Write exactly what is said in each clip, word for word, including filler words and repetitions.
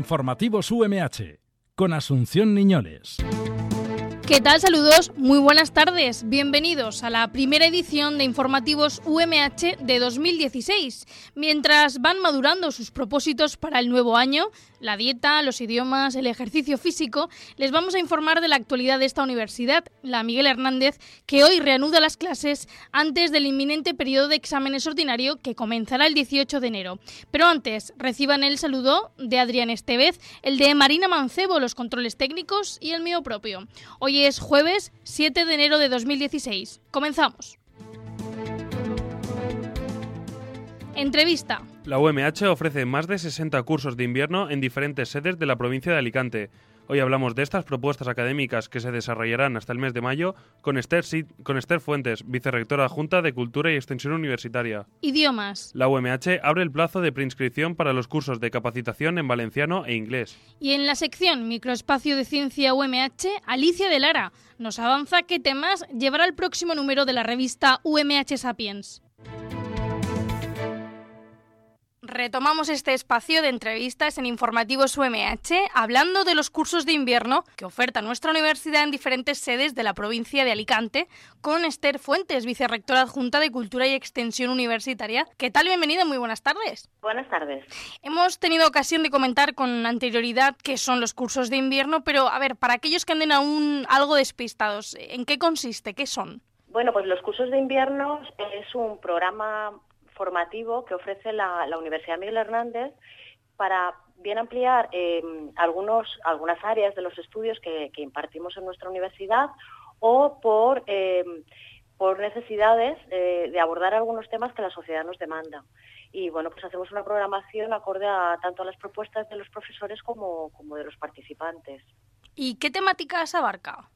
Informativos U M H, con Asunción Niñoles. ¿Qué tal? Saludos, muy buenas tardes. Bienvenidos a la primera edición de Informativos U M H de dos mil dieciséis. Mientras van madurando sus propósitos para el nuevo año, la dieta, los idiomas, el ejercicio físico, les vamos a informar de la actualidad de esta universidad, la Miguel Hernández, que hoy reanuda las clases antes del inminente periodo de exámenes ordinario que comenzará el dieciocho de enero. Pero antes, reciban el saludo de Adrián Estevez, el de Marina Mancebo, los controles técnicos y el mío propio. Hoy es jueves siete de enero de dos mil dieciséis. Comenzamos. Entrevista. La U M H ofrece más de sesenta cursos de invierno en diferentes sedes de la provincia de Alicante. Hoy hablamos de estas propuestas académicas que se desarrollarán hasta el mes de mayo con Esther, con Esther Fuentes, vicerrectora adjunta de Cultura y Extensión Universitaria. Idiomas. La U M H abre el plazo de preinscripción para los cursos de capacitación en valenciano e inglés. Y en la sección Microespacio de Ciencia U M H, Alicia de Lara nos avanza qué temas llevará el próximo número de la revista U M H Sapiens. Retomamos este espacio de entrevistas en Informativos U M H hablando de los cursos de invierno que oferta nuestra universidad en diferentes sedes de la provincia de Alicante con Esther Fuentes, vicerrectora adjunta de Cultura y Extensión Universitaria. ¿Qué tal? Bienvenida, muy buenas tardes. Buenas tardes. Hemos tenido ocasión de comentar con anterioridad qué son los cursos de invierno, pero a ver, para aquellos que anden aún algo despistados, ¿en qué consiste? ¿Qué son? Bueno, pues los cursos de invierno es un programa formativo que ofrece la, la Universidad Miguel Hernández para bien ampliar eh, algunos, algunas áreas de los estudios que, que impartimos en nuestra universidad o por, eh, por necesidades eh, de abordar algunos temas que la sociedad nos demanda. Y bueno, pues hacemos una programación acorde a tanto a las propuestas de los profesores como, como de los participantes. ¿Y qué temáticas abarca?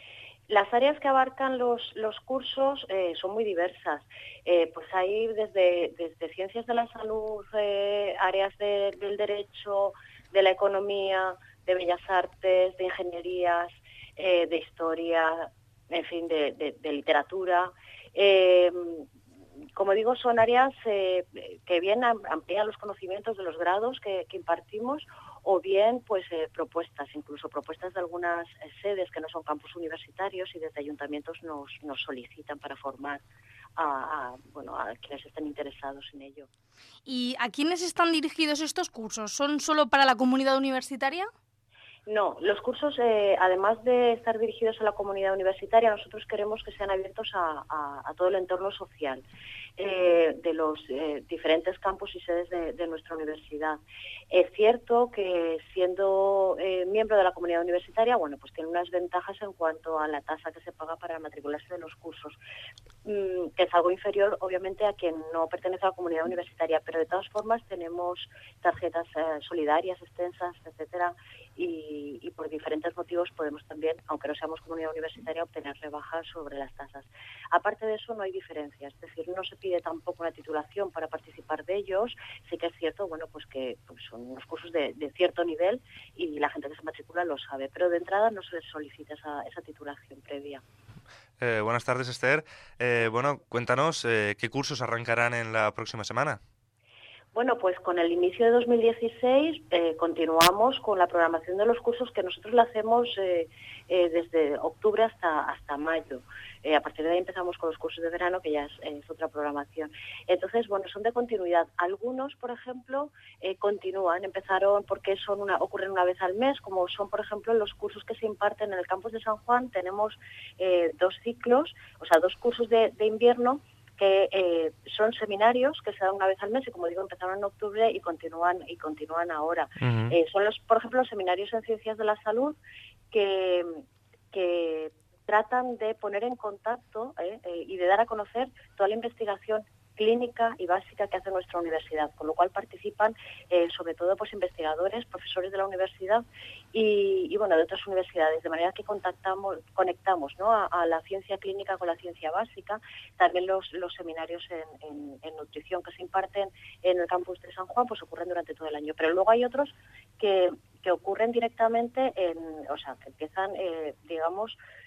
Las áreas que abarcan los, los cursos eh, son muy diversas. Eh, pues hay desde, desde ciencias de la salud, eh, áreas de, del derecho, de la economía, de bellas artes, de ingenierías, eh, de historia, en fin, de, de, de literatura. Eh, como digo, son áreas eh, que bien amplían los conocimientos de los grados que, que impartimos, o bien pues eh, propuestas, incluso propuestas de algunas eh, sedes que no son campus universitarios y desde ayuntamientos nos, nos solicitan para formar a, a, bueno, a quienes estén interesados en ello. ¿Y a quiénes están dirigidos estos cursos? ¿Son solo para la comunidad universitaria? No, los cursos, eh, además de estar dirigidos a la comunidad universitaria, nosotros queremos que sean abiertos a, a, a todo el entorno social eh, de los eh, diferentes campus y sedes de, de nuestra universidad. Es cierto que siendo eh, miembro de la comunidad universitaria, bueno, pues tiene unas ventajas en cuanto a la tasa que se paga para matricularse en los cursos, mmm, que es algo inferior, obviamente, a quien no pertenece a la comunidad universitaria, pero de todas formas tenemos tarjetas eh, solidarias extensas, etcétera, y, y por diferentes motivos podemos también, aunque no seamos comunidad universitaria, obtener rebajas sobre las tasas. Aparte de eso, no hay diferencia, es decir, no se pide tampoco una titulación para participar de ellos. Sí que es cierto, bueno, pues que pues son unos cursos de, de cierto nivel y la gente que se matricula lo sabe, pero de entrada no se les solicita esa, esa titulación previa. Eh, buenas tardes, Esther. Eh, bueno, cuéntanos, eh, ¿qué cursos arrancarán en la próxima semana? Bueno, pues con el inicio de dos mil dieciséis eh, continuamos con la programación de los cursos que nosotros la hacemos eh, eh, desde octubre hasta, hasta mayo. Eh, a partir de ahí empezamos con los cursos de verano, que ya es, es otra programación. Entonces, bueno, son de continuidad. Algunos, por ejemplo, eh, continúan, empezaron porque son una, ocurren una vez al mes, como son, por ejemplo, los cursos que se imparten en el campus de San Juan. Tenemos eh, dos ciclos, o sea, dos cursos de, de invierno, que eh, son seminarios que se dan una vez al mes y, como digo, empezaron en octubre y continúan y continúan ahora. Uh-huh. Eh, son, los, por ejemplo, los seminarios en ciencias de la salud que, que tratan de poner en contacto eh, eh, y de dar a conocer toda la investigación clínica y básica que hace nuestra universidad, con lo cual participan eh, sobre todo pues investigadores, profesores de la universidad y, y bueno de otras universidades, de manera que contactamos, conectamos ¿no? a, a la ciencia clínica con la ciencia básica. También los, los seminarios en, en, en nutrición que se imparten en el campus de San Juan pues ocurren durante todo el año, pero luego hay otros que, que ocurren directamente en, o sea, que empiezan eh, digamos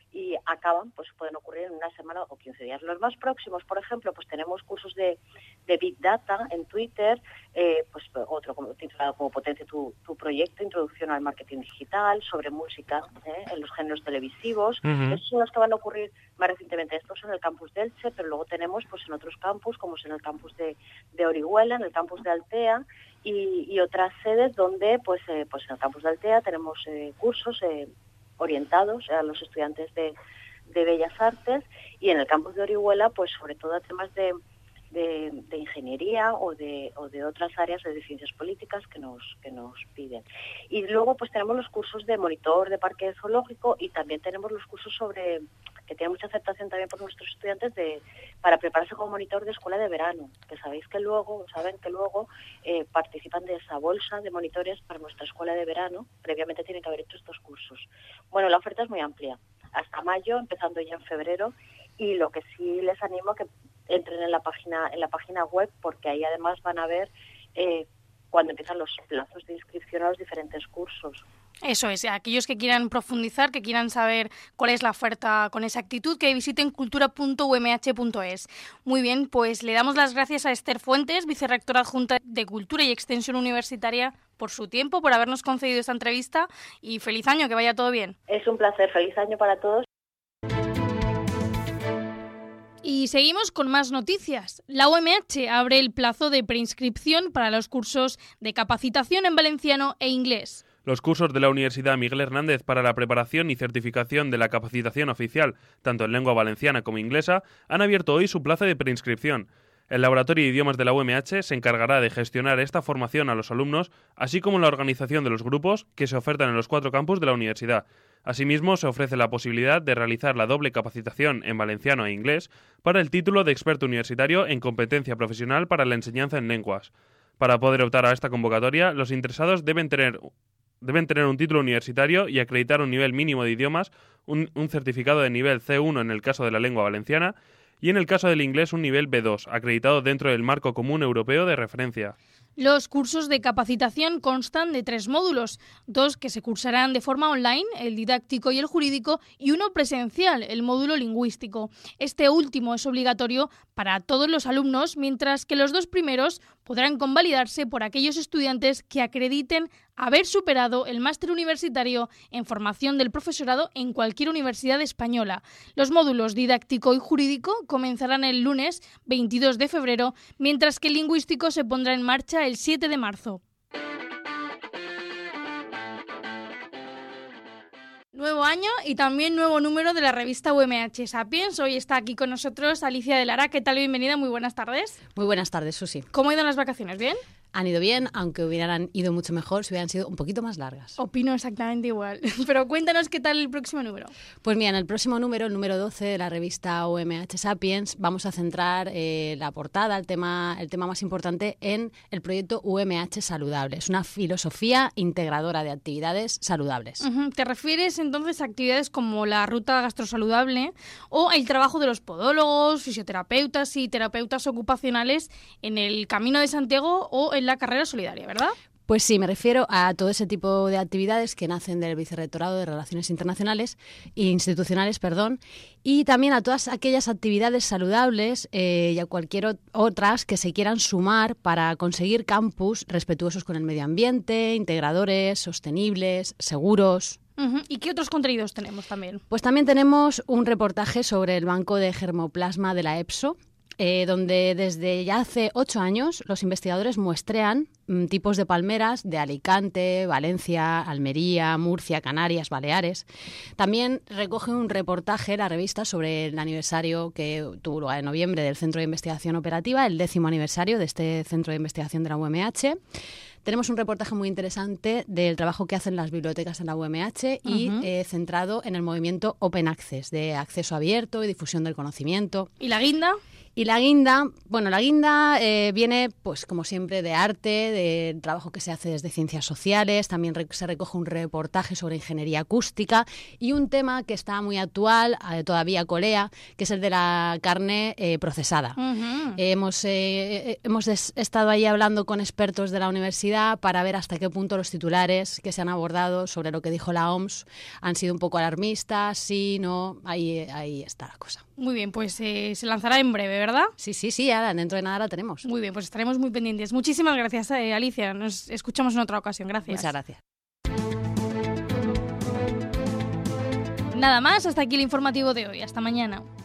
y acaban, pues pueden ocurrir en una semana o quince días. Los más próximos, por ejemplo, pues tenemos cursos de, de Big Data en Twitter, eh, pues otro como, titulado como Potencia tu, tu proyecto, Introducción al marketing digital, sobre música ¿eh? en los géneros televisivos. Uh-huh. Esos son los que van a ocurrir más recientemente. Estos en el campus de Elche, pero luego tenemos pues en otros campus, como es en el campus de, de Orihuela, en el campus de Altea, y, y otras sedes donde, pues, eh, pues en el campus de Altea tenemos eh, cursos eh, orientados a los estudiantes de, de Bellas Artes, y en el campus de Orihuela, pues sobre todo a temas de, de, de ingeniería o de, o de otras áreas de ciencias políticas que nos, que nos piden. Y luego pues tenemos los cursos de monitor de parque zoológico, y también tenemos los cursos sobre, que tienen mucha aceptación también por nuestros estudiantes, de para prepararse como monitor de escuela de verano, que sabéis que luego, saben que luego eh, participan de esa bolsa de monitores para nuestra escuela de verano. Previamente tienen que haber hecho estos cursos. Bueno, la oferta es muy amplia, hasta mayo, empezando ya en febrero, y lo que sí les animo a que entren en la página, en la página web, porque ahí además van a ver eh, cuando empiezan los plazos de inscripción a los diferentes cursos. Eso es, aquellos que quieran profundizar, que quieran saber cuál es la oferta con exactitud, que visiten cultura punto u eme hache punto es. Muy bien, pues le damos las gracias a Esther Fuentes, vicerrectora adjunta de Cultura y Extensión Universitaria, por su tiempo, por habernos concedido esta entrevista, y feliz año, que vaya todo bien. Es un placer, feliz año para todos. Y seguimos con más noticias. La U eme hache abre el plazo de preinscripción para los cursos de capacitación en valenciano e inglés. Los cursos de la Universidad Miguel Hernández para la preparación y certificación de la capacitación oficial, tanto en lengua valenciana como inglesa, han abierto hoy su plazo de preinscripción. El Laboratorio de Idiomas de la U eme hache se encargará de gestionar esta formación a los alumnos, así como la organización de los grupos que se ofertan en los cuatro campus de la universidad. Asimismo, se ofrece la posibilidad de realizar la doble capacitación en valenciano e inglés para el título de experto universitario en competencia profesional para la enseñanza en lenguas. Para poder optar a esta convocatoria, los interesados deben tener Deben tener un título universitario y acreditar un nivel mínimo de idiomas, un, un certificado de nivel ce uno en el caso de la lengua valenciana, y en el caso del inglés un nivel be dos, acreditado dentro del marco común europeo de referencia. Los cursos de capacitación constan de tres módulos, dos que se cursarán de forma online, el didáctico y el jurídico, y uno presencial, el módulo lingüístico. Este último es obligatorio para todos los alumnos, mientras que los dos primeros podrán convalidarse por aquellos estudiantes que acrediten haber superado el máster universitario en formación del profesorado en cualquier universidad española. Los módulos didáctico y jurídico comenzarán el lunes veintidós de febrero, mientras que el lingüístico se pondrá en marcha el siete de marzo. Nuevo año y también nuevo número de la revista U eme hache Sapiens. Hoy está aquí con nosotros Alicia de Lara. ¿Qué tal? Bienvenida, muy buenas tardes. Muy buenas tardes, Susi. ¿Cómo han ido las vacaciones? ¿Bien? Han ido bien, aunque hubieran ido mucho mejor si hubieran sido un poquito más largas. Opino exactamente igual. Pero cuéntanos qué tal el próximo número. Pues mira, en el próximo número, el número doce de la revista U eme hache Sapiens, vamos a centrar eh, la portada, el tema, el tema más importante, en el proyecto U eme hache Saludable. Es una filosofía integradora de actividades saludables. Uh-huh. ¿Te refieres entonces a actividades como la ruta gastrosaludable o el trabajo de los podólogos, fisioterapeutas y terapeutas ocupacionales en el Camino de Santiago o en la carrera solidaria, verdad? Pues sí, me refiero a todo ese tipo de actividades que nacen del Vicerrectorado de Relaciones Internacionales e Institucionales, perdón, y también a todas aquellas actividades saludables eh, y a cualquier otras que se quieran sumar para conseguir campus respetuosos con el medio ambiente, integradores, sostenibles, seguros. Uh-huh. ¿Y qué otros contenidos tenemos también? Pues también tenemos un reportaje sobre el banco de germoplasma de la EPSO, Eh, donde desde ya hace ocho años los investigadores muestrean mm, tipos de palmeras de Alicante, Valencia, Almería, Murcia, Canarias, Baleares. También recoge un reportaje la revista sobre el aniversario que tuvo lugar en noviembre del Centro de Investigación Operativa, el décimo aniversario de este Centro de Investigación de la U eme hache. Tenemos un reportaje muy interesante del trabajo que hacen las bibliotecas en la U eme hache y uh-huh. eh, centrado en el movimiento Open Access, de acceso abierto y difusión del conocimiento. ¿Y la guinda? Y la guinda, bueno, la guinda eh, viene, pues como siempre, de arte, de trabajo que se hace desde ciencias sociales, también re- se recoge un reportaje sobre ingeniería acústica y un tema que está muy actual, eh, todavía colea, que es el de la carne eh, procesada. Uh-huh. Eh, hemos eh, hemos des- estado ahí hablando con expertos de la universidad para ver hasta qué punto los titulares que se han abordado sobre lo que dijo la O M S han sido un poco alarmistas, sí, no, ahí, ahí está la cosa. Muy bien, pues eh, se lanzará en breve, ¿verdad? Sí, sí, sí, ahora dentro de nada la tenemos. Muy bien, pues estaremos muy pendientes. Muchísimas gracias, eh, Alicia. Nos escuchamos en otra ocasión. Gracias. Muchas gracias. Nada más, hasta aquí el informativo de hoy. Hasta mañana.